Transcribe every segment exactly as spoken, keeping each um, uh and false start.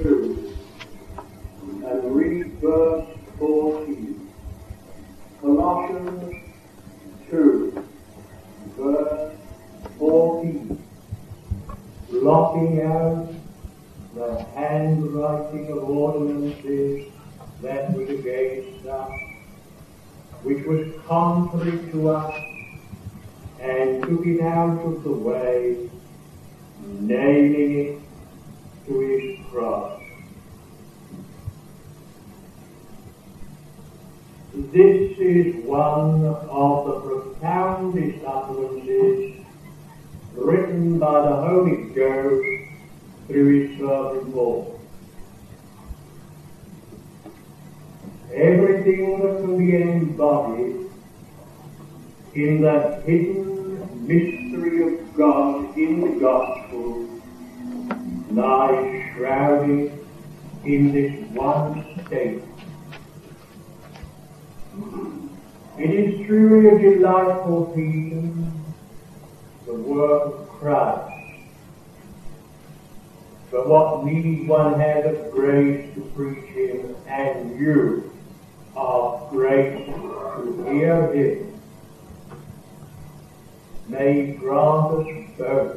two and read verse fourteen. Colossians two, verse fourteen. Blotting out the handwriting of ordinances that was against us, which was contrary to us, and took it out of the way, nailing it to his cross. This is one of the profoundest utterances written by the Holy Ghost through his servant Paul. Everything that can be embodied in the hidden mystery of God in the gospel lies shrouded in this one statement. It is truly a delightful theme, the work of Christ. But what need one have of grace to preach him, and you of grace to hear him? May he grant us both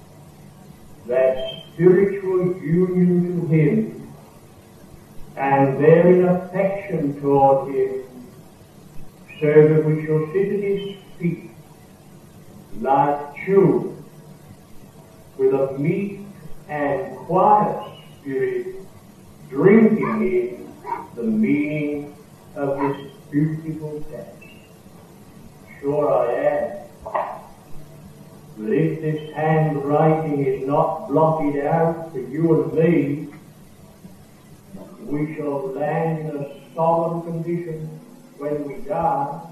that spiritual union to him, and therein affection toward him, so that we shall sit at his feet like children, with a meek and quiet spirit, drinking in the meaning of this beautiful text. Sure I am that if this handwriting is not blotted out for you and me, we shall land in a solemn condition when we die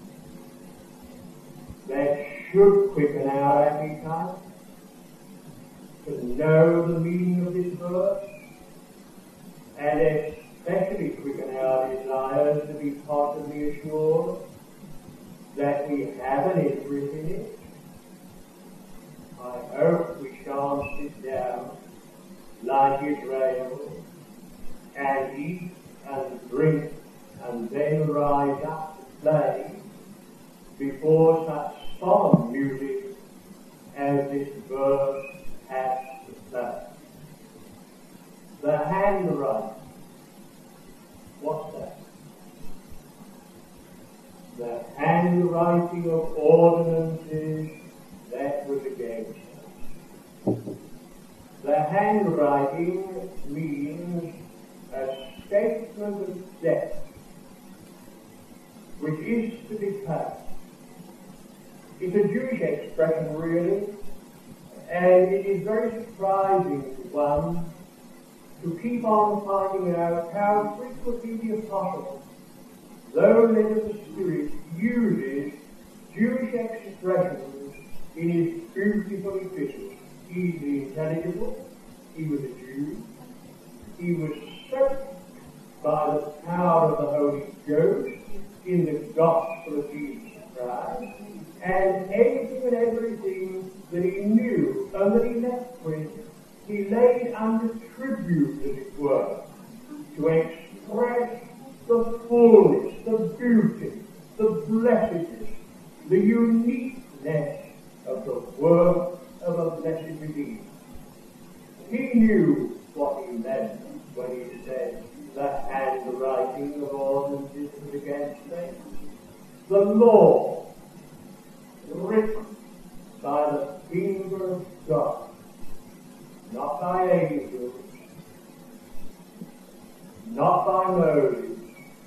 that should quicken our appetite to know the meaning of this verse, and especially quicken our desires to be possibly assured that we have an interest in it. I hope we shan't sit down like Israel and eat and drink and then rise up to play before such solemn music as this verse has to play. The handwriting. What's that? The handwriting of ordinances that was against us. The handwriting means a statement of debt which is to be paid. It's a Jewish expression, really, and it is very surprising to one to keep on finding out how frequently the Apostle, though led of the Spirit, uses Jewish expressions in his beautiful epistles. Easily intelligible, he was a Jew, he was soaked by the power of the Holy Ghost in the gospel of Jesus Christ, and anything and everything that he knew and that he left with, he laid under tribute, as it were, to express the fullness, the beauty, the blessedness, the uniqueness of the work of a blessed Redeemer. He knew what he meant when he said, the handwriting of ordinances was against me. The law, written by the finger of God, not by angels, not by Moses,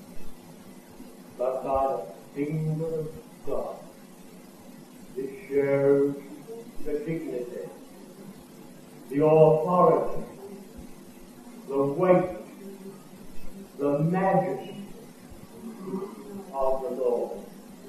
but by the finger of God. This shows the dignity, the authority, the weight, the majesty of the Lord.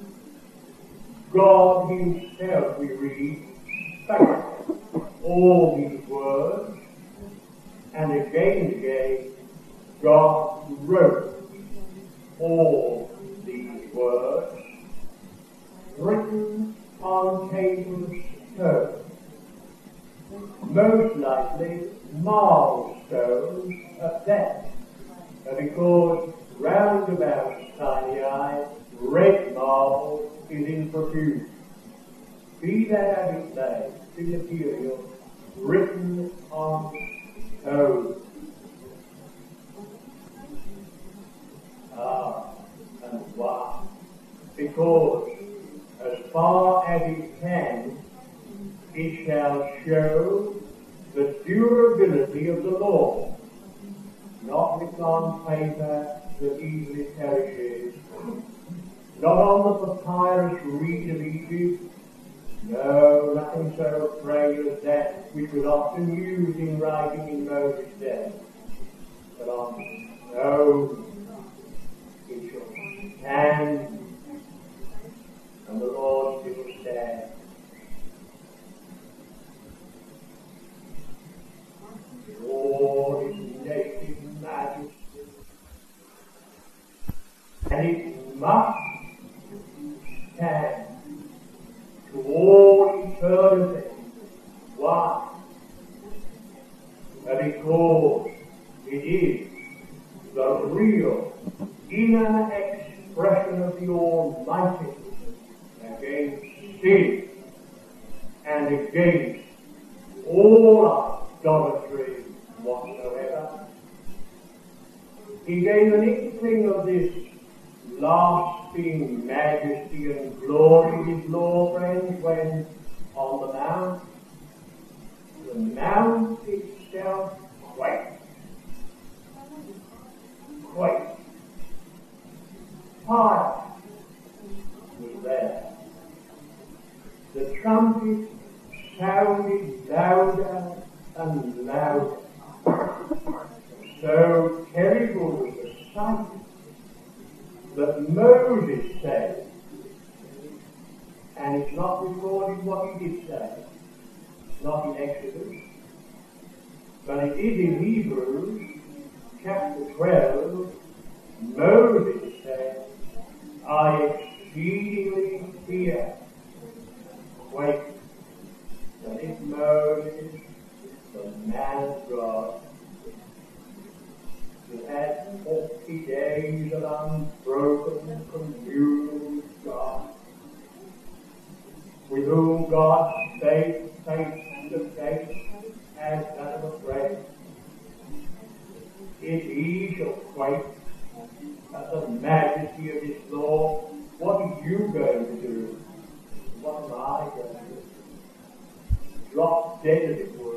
God himself, we read, spoke all these words, and again and again God wrote all these words, written on tables of stone, most likely milestones of death, because round about Sinai, red marble is in profusion. Be that as it may, the material written on stone. Ah, and why? Because as far as it can, it shall show the durability of the law, not written on paper that easily perishes, not on the papyrus reed of Egypt, no, nothing so frail as that which was often used in writing in Moses' day, but on stone it shall stand, and the Lord still stands. All His native majesty, and it must stand to all eternity. Why? Because it is the real inner expression of the Almighty against sin and against all idolatry whatsoever. He gave an inkling of this lasting majesty and glory of His law, friends, when on the mount, the mount itself quaked. Quaked. Fire was there. The trumpet sounded louder and louder. So terrible was the sight that Moses said, and it's not recorded what he did say, not in Exodus, but it is in Hebrews chapter twelve. Moses said, I exceedingly fear, quake. That if Moses, the man of God, who had forty days of unbroken communion with God, with whom God spake face to face as that of a friend, if he shall quake at the majesty of His law, what are you going to do? What am I going to do? Drop dead as it were.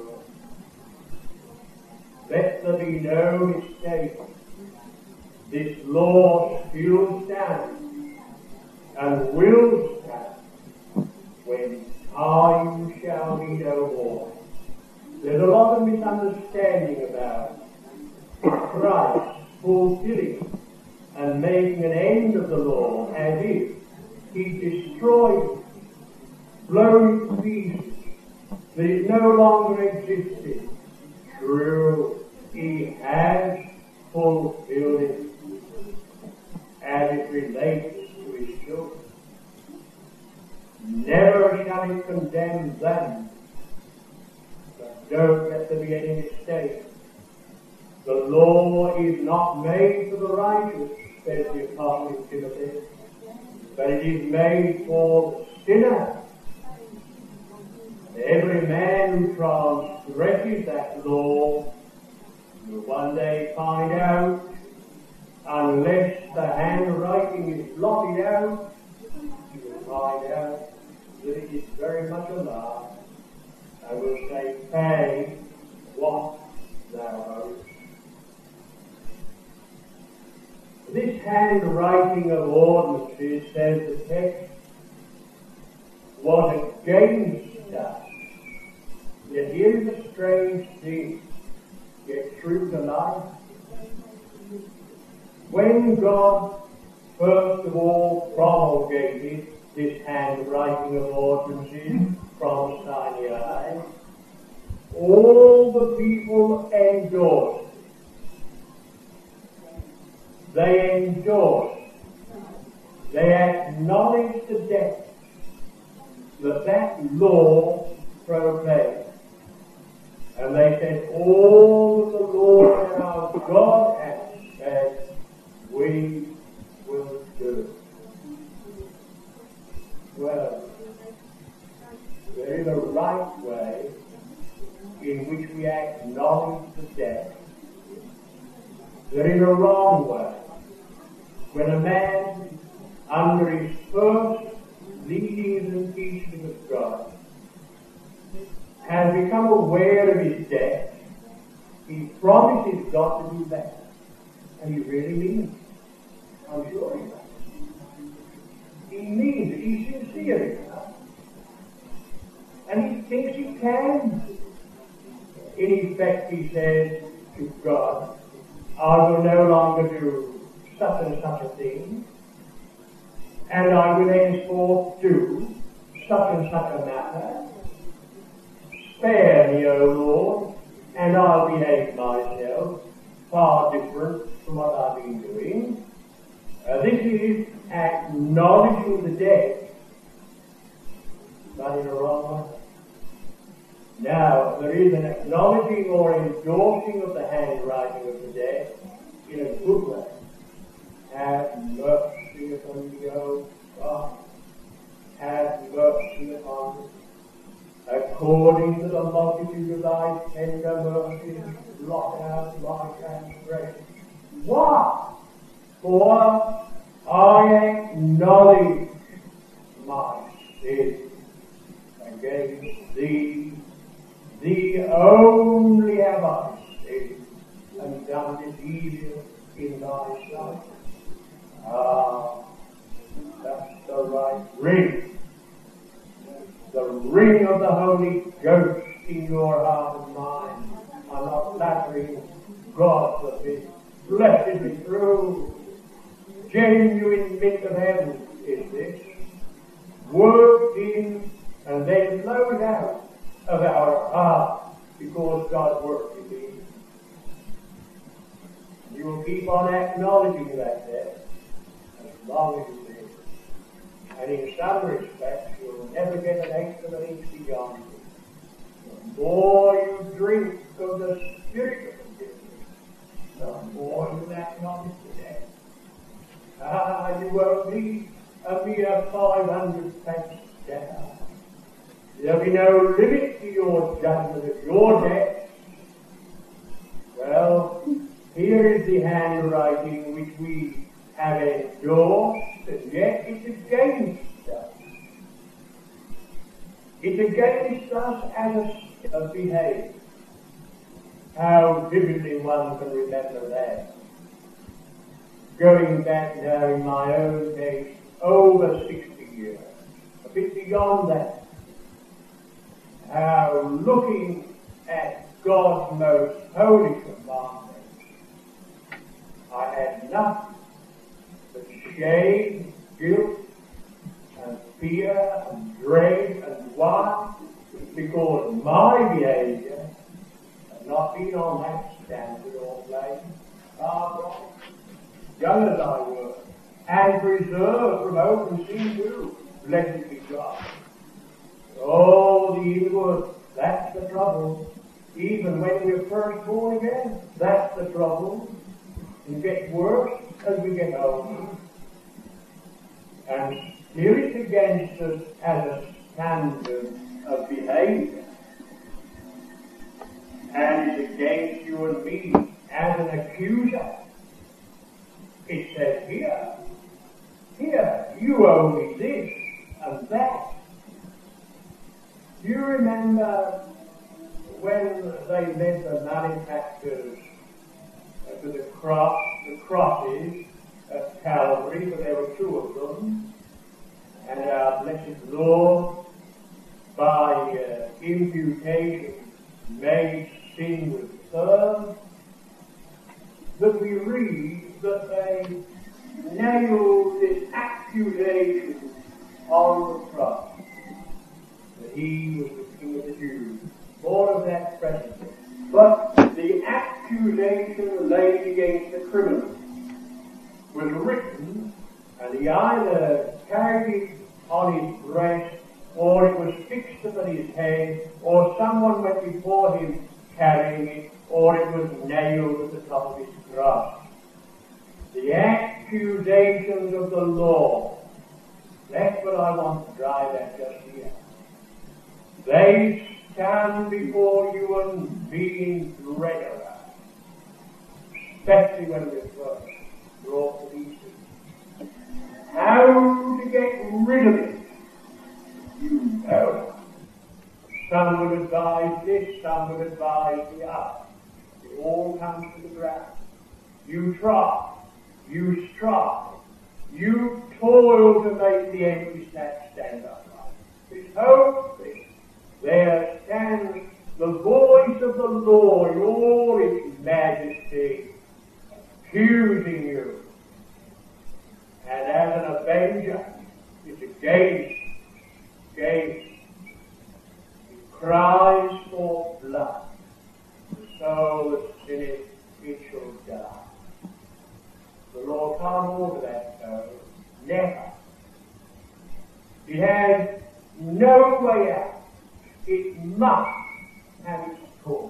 Let there be no mistake. This law still stands and will stand when time shall be no more. There's a lot of misunderstanding about Christ fulfilling and making an end of the law as if He destroyed it, blown it to pieces, that it no longer existed. True, He has fulfilled it as it relates to His children. Never shall it condemn them. But don't let there be any mistake. The law is not made for the righteous, says the Apostle Timothy, but it is made for the sinner. Every man who transgresses that law will one day find out, unless the handwriting is blotted out, he will find out that it is very much a lie. I will say, pay what thou owest. This handwriting of ordinances, says the text, was against us. Yet here is a strange thing, yet true to life. When God first of all promulgated this handwriting of ordinances from Sinai, all the people endorsed. They endorsed. They acknowledged the depth that that law proclaimed. And they said, all that the Lord our God has said, we will do. Well, there is a right way in which we acknowledge the debt. There is a wrong way. When a man, under his first leadings and teaching of God, has become aware of his debt, he promises God to do better. And he really means it. I'm sure he does. He means it. He's sincere enough. And he thinks he can. In effect, he says to God, I will no longer do such and such a thing, and I will henceforth do such and such a matter. Spare me, O Lord, and I'll behave myself far different from what I've been doing. Uh, this is acknowledging the debt, but in a wrong way. Now, there is an acknowledging or endorsing of the handwriting of the debt in a good way. Have mercy upon me, O God. Have mercy upon me. According to the multitude of thy tender mercies, blot out my transgression. Why? For I acknowledge my sin against thee. Thee only have I sinned and done this evil in thy sight. Ah, that's the right ring. The ring of the Holy Ghost in your heart and mind. I'm not flattering God for this. Blessedly true. Genuine mint of heaven is this. Worked in and then flowed out of our heart because God worked in me. You will keep on acknowledging that debt as long as you live. And in some respects, you'll never get an eighth of an inch beyond it. The more you drink of the Spirit of forgiveness, the more you acknowledge the debt. Ah, you won't be a mere five hundred pence down. There'll be no limit to your judgment of your debt. Well, here is the handwriting which we have endorsed, and yet it's against us. It's against us as a state of behavior. How vividly one can remember that. Going back now in my own case, over sixty years, a bit beyond that. How looking at God's most holy commandments, I had nothing but shame, guilt, and fear, and dread, and want, because my behavior had not been on that standard or plane. Ah, God, young as I was, and preserved from open sin too, blessed be God. Oh, the inward, that's the trouble. Even when we're first born again, that's the trouble. It gets worse as we get older. And still it's against us as a standard of behavior. And it's against you and me as an accuser. It says here, here, you owe me this and that. You remember when they led the malefactors uh, to the cross, the crosses at Calvary, but there were two of them, and our blessed Lord, by uh, imputation, made sin with firm, that we read that they nailed this accusation on the cross. He was the King of the Jews. More of that presently. But the accusation laid against the criminal was written, and he either carried it on his breast, or it was fixed upon his head, or someone went before him carrying it, or it was nailed at the top of his cross. The accusations of the law, that's what I want to drive at just here. They stand before you and me in dread of us, especially when we're first brought to these things. How to get rid of it, you know. Some would advise this, some would advise the other. It all comes to the ground. You try, you strive, you toil to make the empty stack stand upright. It's hopeless. There stands the voice of the law in all its majesty, accusing you. And as an avenger, it's against, against. It cries for blood. The soul that sinneth, it shall die. The Lord can't order that soul. Never. It has no way out. It must have its course.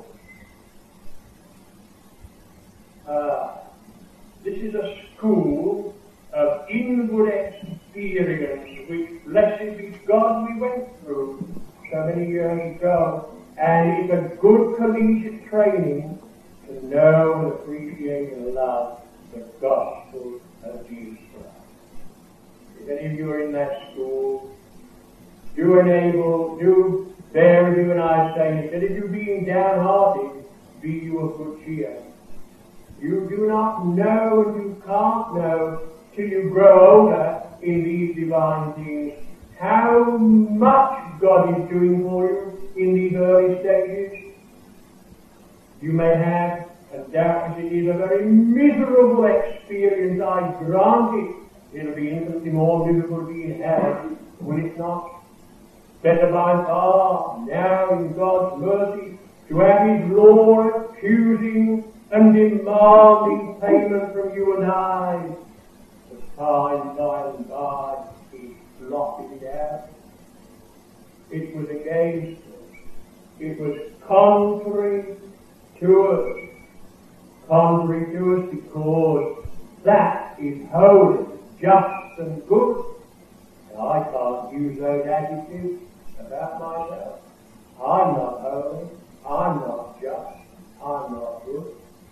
Uh, this is a school of inward experience which, blessed be God, we went through so many years ago, and it's a good collegiate training to know and appreciate and love the gospel of Jesus Christ. If any of you are in that school, do enable, do bear with you when I say, instead of you being downhearted, be you of good cheer. You do not know and you can't know till you grow older in these divine things how much God is doing for you in these early stages. You may have, and doubtless it is a very miserable experience, I grant it. It'll be infinitely more miserable being had, will it not? Better by far, now in God's mercy, to have His law accusing and demanding payment from you and I. The time, by and by, He blotted it out. It was against us. It was contrary to us. Contrary to us because that is holy, just and good. And I can't use those adjectives about myself. I'm not holy, I'm not just, I'm not good.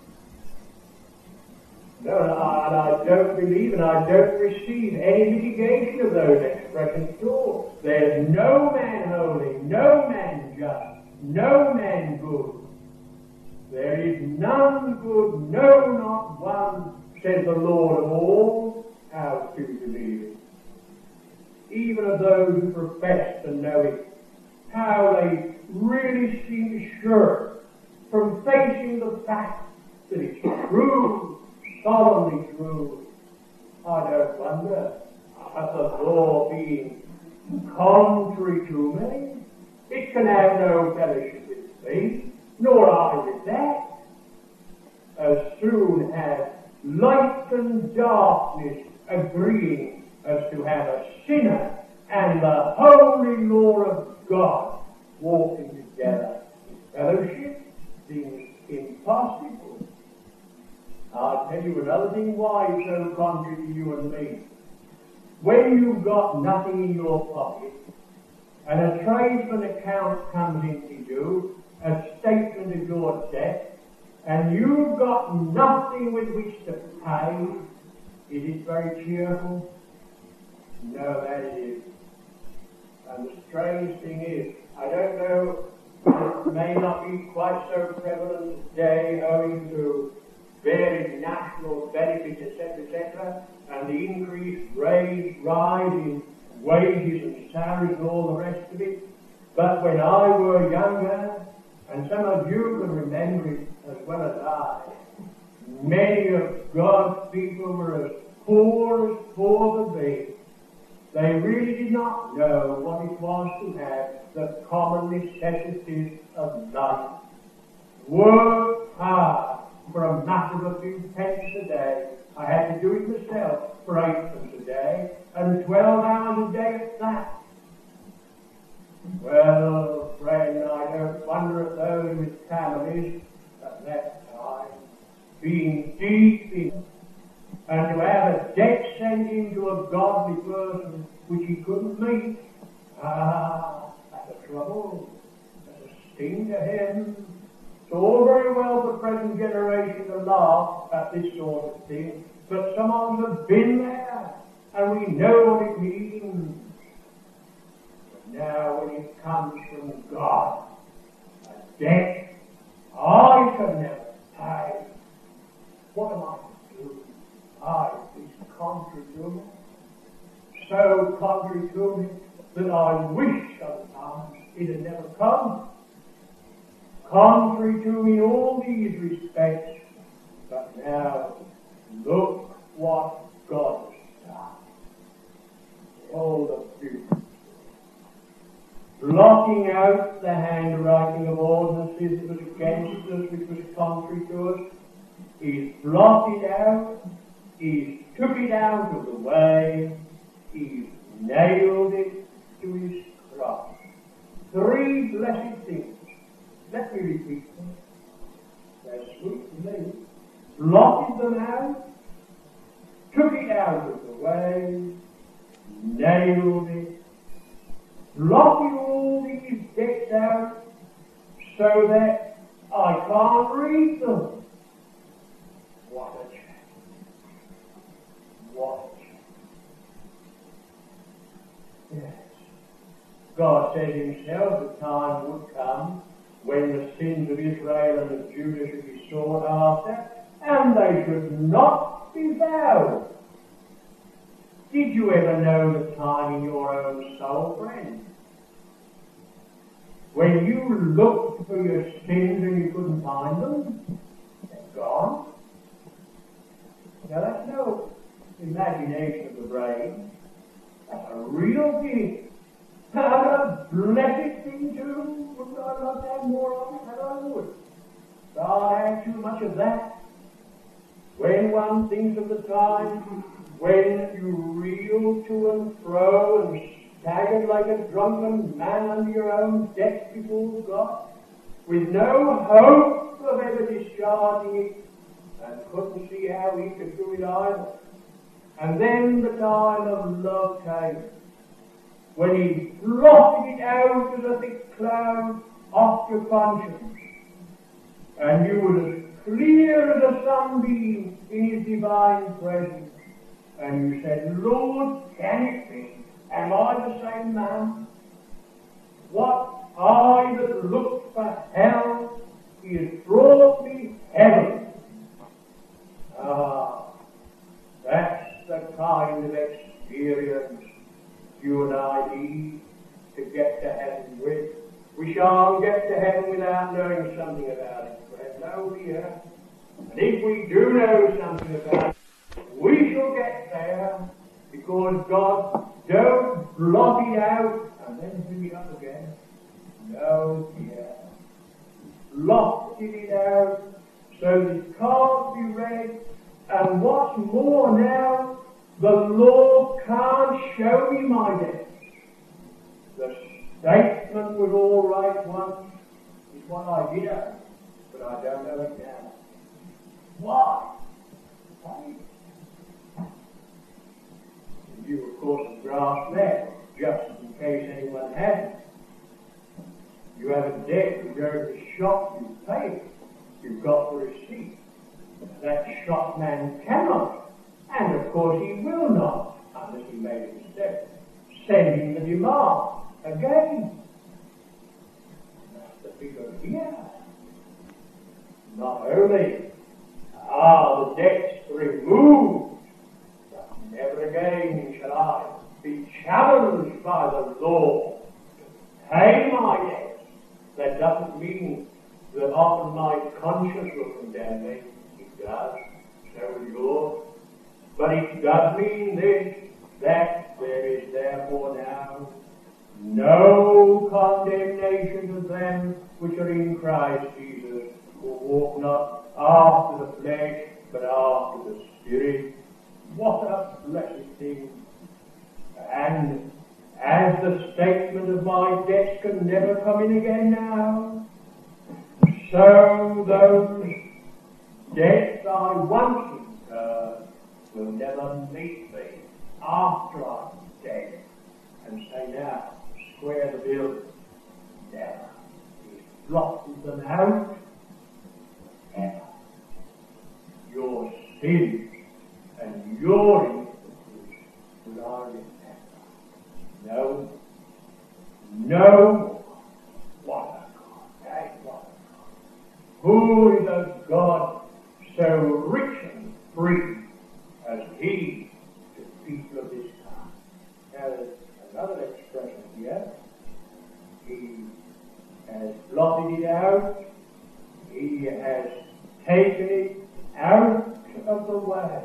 No, and I, and I don't believe and I don't receive any mitigation of those expressions at all. There's no man holy, no man just, no man good. There is none good, no, not one, says the Lord of all. How to believe it? Even of those who profess to know it, how they really seem sure from facing the fact that it's true, solemnly true. I don't wonder at the law being contrary to me. It can have no fellowship with faith, nor I with that. As soon as light and darkness agreeing as to have a sinner and the holy law of God walking together in fellowship seems impossible. I'll tell you another thing why it's so contrary to you and me. When you've got nothing in your pocket and a tradesman account comes into you, a statement of your debt, and you've got nothing with which to pay, is it very cheerful? No, that it is. And the strange thing is, I don't know, it may not be quite so prevalent today owing to various national benefits, et cetera, et cetera, and the increased raise, rise in wages and salaries and all the rest of it. But when I were younger, and some of you can remember it as well as I, many of God's people were as poor as poor could be. They really did not know what it was to have the common necessities of life. Work hard for a matter of a few pence a day. I had to do it myself for eightpence a day, and twelve hours a day at that. Well, friend, I don't wonder at those with families at that time being deep in, and to have a debt sent into a godly person which he couldn't meet. Ah, that's a trouble. That's a sting to him. It's all very well for the present generation to laugh at this sort of thing, but some of us have been there, and we know what it means. But now when it comes from God, a debt I can never pay, what am I to do? I, it's contrary to me, so contrary to me that I wish sometimes it had never come. Contrary to me in all these respects, but now look what God has done. All the beauty. Blotting out the handwriting of ordinances that was against us, which was contrary to us. He's blotted out, he's took it out of the way, he's nailed it to his cross. Three blessed things. Let me repeat them. They're sweet to me. Blotted them out, took it out of the way, nailed it, blotted all these debts out so that I can't read them. What a change. What a change. Yes. God said himself the time would come when the sins of Israel and of Judah should be sought after, and they should not be found. Did you ever know the time in your own soul, friend, when you looked for your sins and you couldn't find them? They're gone. Now that's no imagination of the brain. That's a real thing. And a blessed thing too. Would God not have more of it? And I would. God had too much of that. When one thinks of the time when you reel to and fro and staggered like a drunken man under your own deck before God, with no hope of ever discharging it, and couldn't see how he could do it either. And then the time of love came, when he blotted it out as a thick cloud off your conscience, and you were as clear as a sunbeam in his divine presence, and you said, Lord, can it be? Am I the same man? What I that looked for hell, he has brought me heaven. Ah, that's the kind of experience you and I need to get to heaven with. We shan't get to heaven without knowing something about it, friend. No, dear. And if we do know something about it, we shall get there, because God don't blot it out and then bring it up again. No, dear. Blotted it out so that it can't be read. And what's more now, the law can't show me my debts. The statement was all right once, is what I did have, but I don't know it now. Why? Why? You, of course, have grasped that, just in case anyone hasn't. You have a debt, you go to the shop, you pay it. You've got the receipt. That shopman cannot, and of course he will not, unless he made a mistake, send in the demand again. That's the figure here. Not only are the debts removed, but never again shall I be challenged by the law to pay my debts. That doesn't mean that often my conscience will condemn me. It does. So will yours. But it does mean this, that there is therefore now no condemnation to them which are in Christ Jesus, who walk not after the flesh, but after the Spirit. What a blessed thing. And as the statement of my debts can never come in again now, so those debts I once incurred will never meet me after I'm dead and say, now, square the bill. Never. He's blotted them out. Never. Your sins and your iniquities will I remember. No. No. What a God. Hey, what a God. Who is a God so rich and free as he to people of this time? Now there's another expression here. He has blotted it out. He has taken it out of the way.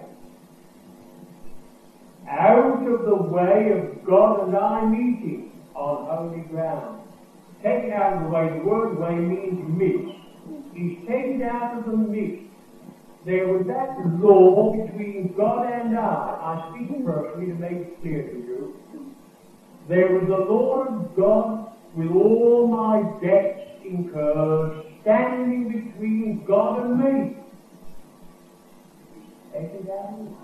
Out of the way of God and I meeting on holy ground. Taken out of the way. The word way means midst. He's taken out of the midst. There was that law between God and I. I speak personally to make it clear to you. There was the law of God with all my debts incurred, standing between God and me. He's taken it out of the way.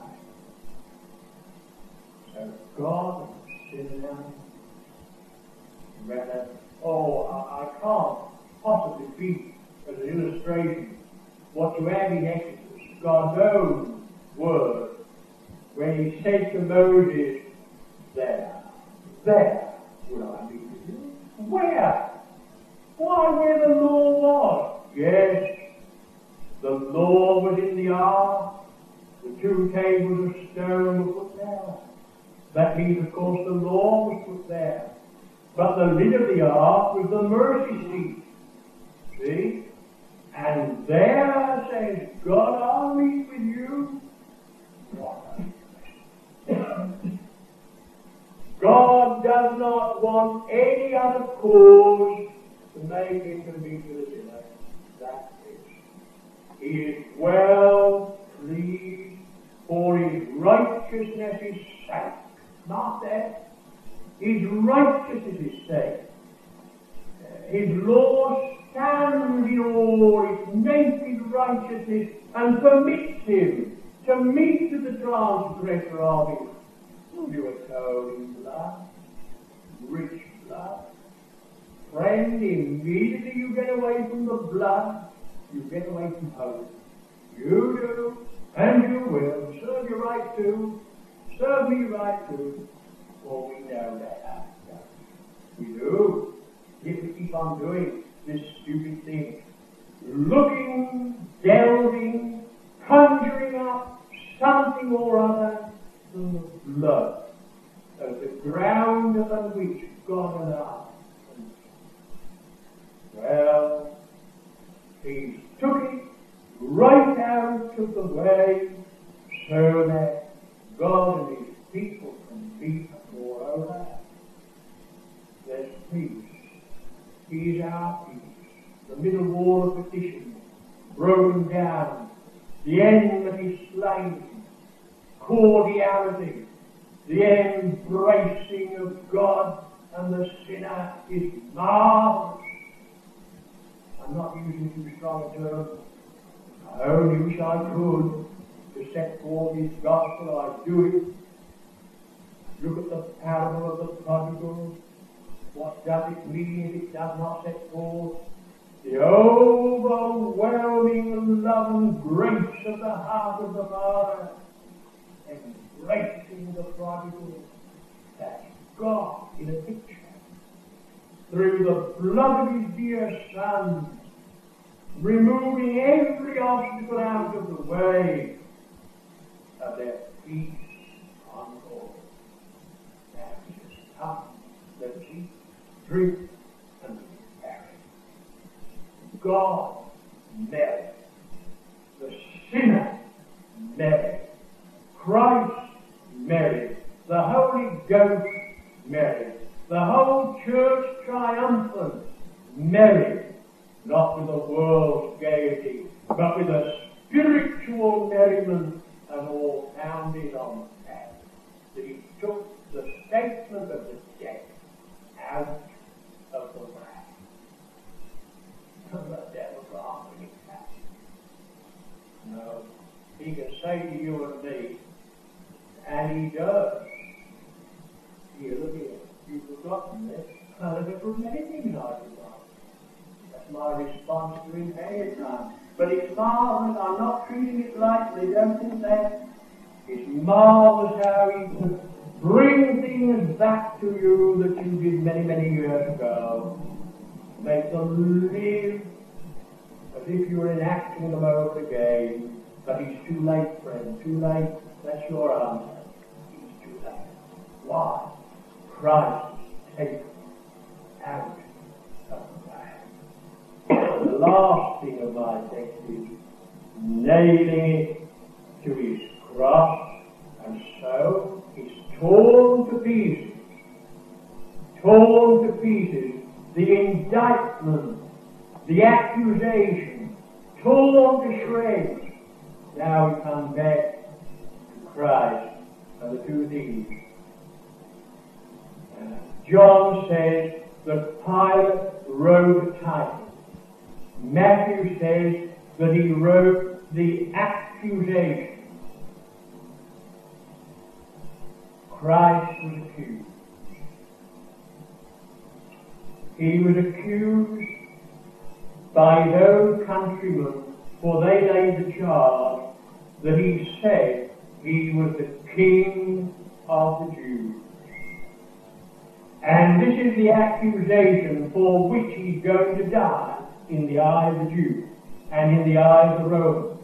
So God and sinner, rather, oh, I, I can't possibly speak as an illustration what you have in Exodus, God's own word, when he said to Moses, there, there will I be with you. Where? Why, where the law was. Yes, the law was in the ark. The two tables of stone were put there. That means, of course, the law was put there. But the lid of the ark was the mercy seat. See? And there says, God, I'll meet with you. God does not want any other cause to make him to meet with a sinner. That is. He is well pleased, for his righteousness is sake. Not that. His righteousness is sake. His law stands in all its naked righteousness and permits him to meet with the transgressor of it. You atone in blood, rich blood. Friend, immediately you get away from the blood, you get away from hope. You do, and you will. Serve you right too. Serve me right too. For we know that. We do. If we keep on doing this stupid thing, looking, delving, conjuring up something or other from the blood of the ground upon which God and I. Well, he took it right out of the way so that God and his people can be moreover. There's peace. He is our peace. The middle wall of petition broken down. The enmity slain. Cordiality. The embracing of God and the sinner is marvelous. I'm not using too strong a term. I only wish I could to set forth his gospel. I do it. Look at the parable of the prodigal. What does it mean if it does not set forth the overwhelming love and grace of the heart of the Father, embracing the prodigal? That's God in a picture. Through the blood of his dear Son, removing every obstacle out of the way of their peace on earth. That is come, let us eat, drink, and be merry. God merry. The sinner merry. Christ merry. The Holy Ghost merry. The whole church triumphant, merry, not with the world's gaiety, but with a spiritual merriment, and all founded on the fact that he took the statement of the reject out of the way. And the devil laughing at that. No, he can say to you and me, and he does. Here, look here, you've forgotten this. Well, there's a good many things I've forgotten. That's my response to him any time. But it's marvellous, I'm not treating it lightly, don't think that. It's marvellous how he can bring things back to you that you did many, many years ago. Make them live as if you were enacting them over again. But it's too late, friend, too late. That's your answer. It's too late. Why? Christ takes out of the way. The last thing of my text is nailing it to his cross, and so it's torn to pieces, torn to pieces, the indictment, the accusation, torn to shreds. Now we come back to Christ and the two things. Uh, John says that Pilate wrote a title. Matthew says that he wrote the accusation. Christ was accused. He was accused by his own countrymen, for they laid the charge that he said he was the King of the Jews. And this is the accusation for which he's going to die in the eye of the Jews and in the eye of the Romans.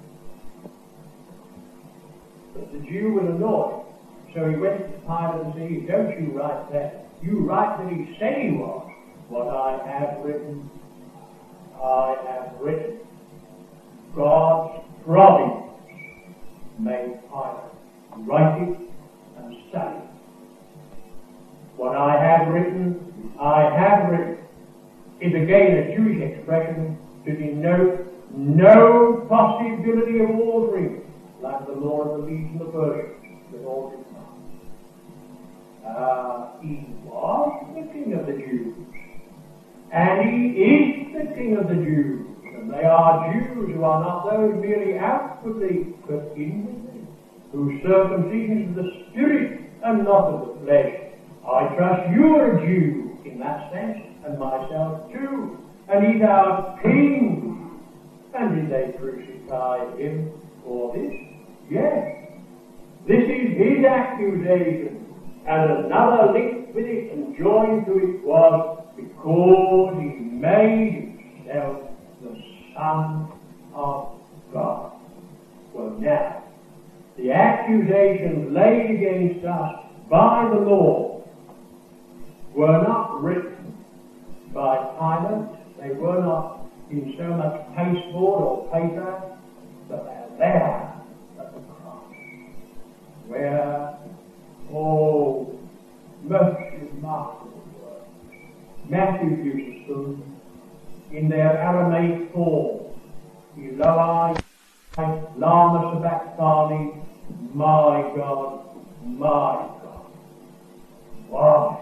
But the Jew was annoyed, so he went to Pilate and said, "Don't you write that? You write that he said he was. What I have written, I have written." God's providence made Pilate write it and say it. What I have written, I have written, is again a Jewish expression to denote no possibility of altering, like the law of the Legion of Persians with all his mind. Uh, he was the King of the Jews, and he is the King of the Jews, and they are Jews who are not those merely outwardly, but inwardly, whose circumcision is the spirit and not of the flesh. I trust you are a Jew in that sense, and myself too. And he's our King. And did they crucify him for this? Yes. This is his accusation. And another link with it and joined to it was because he made himself the Son of God. Well, now, the accusations laid against us by the law were not written by Pilate. They were not in so much pasteboard or paper, but they're there at the cross, where, oh, most remarkable words. Matthew uses them in their Aramaic form. Eloi, lama sabachthani, my God, my God. Why?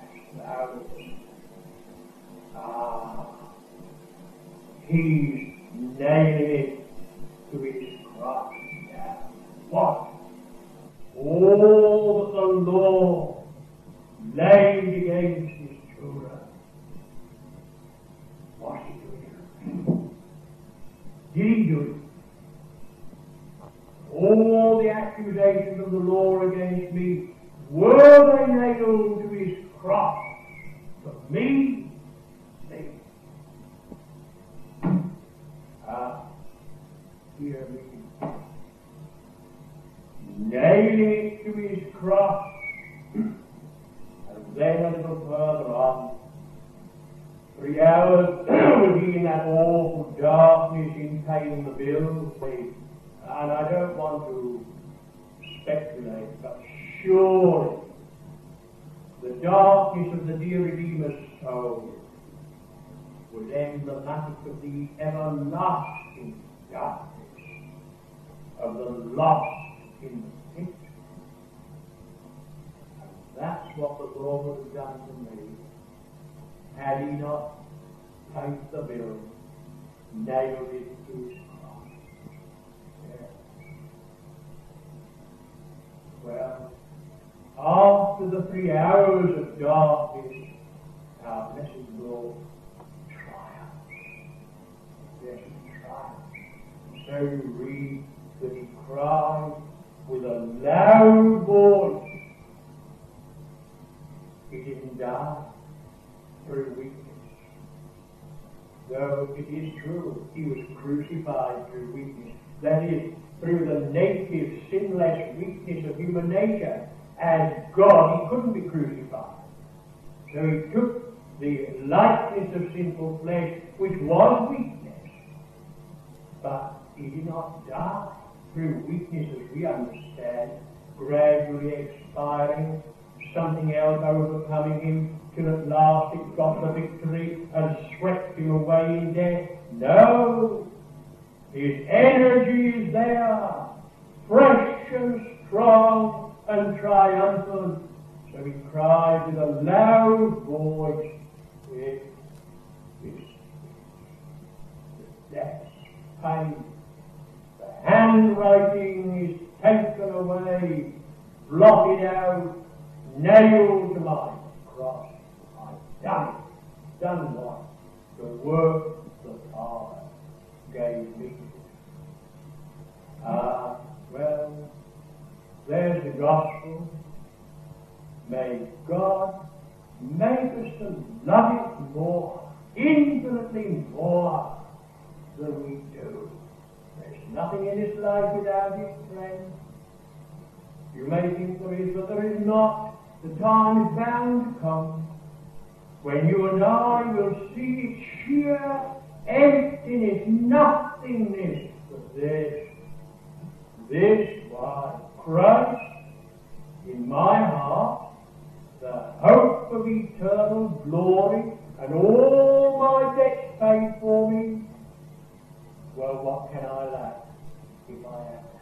Ah, he's nailing it to his cross now. What? All that the law laid against his children. What's he doing? Did he do it? All the accusations of the law against me, were they nailed to his cross? For me, me. Ah, hear me. Nailing it to his cross, and then a little further on, three hours was he in that awful darkness in paying the bills. And I don't want to speculate, but surely the darkness of the dear Redeemer's soul would end the matter of the everlasting darkness of the lost in the pit. And That's what the Lord would have done to me had he not paid the bill, nailed it to his cross. Yeah. Well, after the three hours of darkness, our blessed Lord triumphs. Yes, he triumphs. So you read that he cried with a loud voice. He didn't die through weakness. Though it is true, he was crucified through weakness. That is, through the native, sinless weakness of human nature. As God, he couldn't be crucified. So he took the likeness of sinful flesh, which was weakness. But he did not die through weakness as we understand, gradually expiring, something else overcoming him, till at last it got the victory and swept him away in death. No! His energy is there, fresh and strong and triumphant. So he cried with a loud voice, it is death's pain. The handwriting is taken away, blotted out, nailed to my cross. I've done it. Done what? The work the Father gave me. Ah, uh, well, there's the gospel. May God make us to love it more, infinitely more than we do. There's nothing in this life without it, friends. You may think there is, but there is not. The time is bound to come when you and I will see its sheer emptiness, nothingness, but this, this why Christ in my heart, the hope of eternal glory, and all my debts paid for me. Well, what can I lack if I have